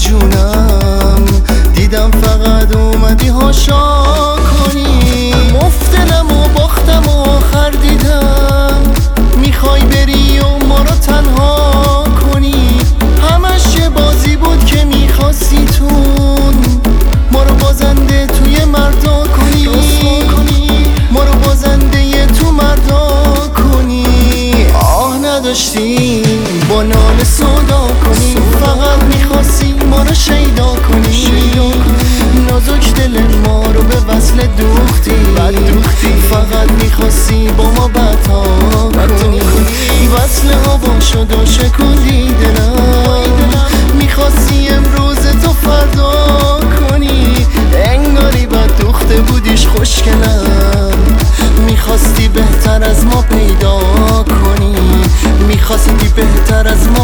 جونم، دیدم فقط اومدی هاشا کنی. مفتنم و باختم و آخر دیدم میخوای بری و ما رو تنها کنی. همش یه بازی بود که میخواستی تون ما رو بازنده توی مردا کنی. ما رو بازنده یه تو مردا کنی. آه نداشتی با ناله سودا کنی، فقط میخواستی ما رو شیدا کنی. نازک دل ما رو به وصل دوختی، فقط میخواستی با ما بتا کنی. وصل هوا شد و شکوندی دلم، میخواستی امروز تو فردا کنی. انگاری بد دوخته بودیش خوشگلم، میخواستی بهتر از ما پیدا کنی. میخواستی بهتر از ما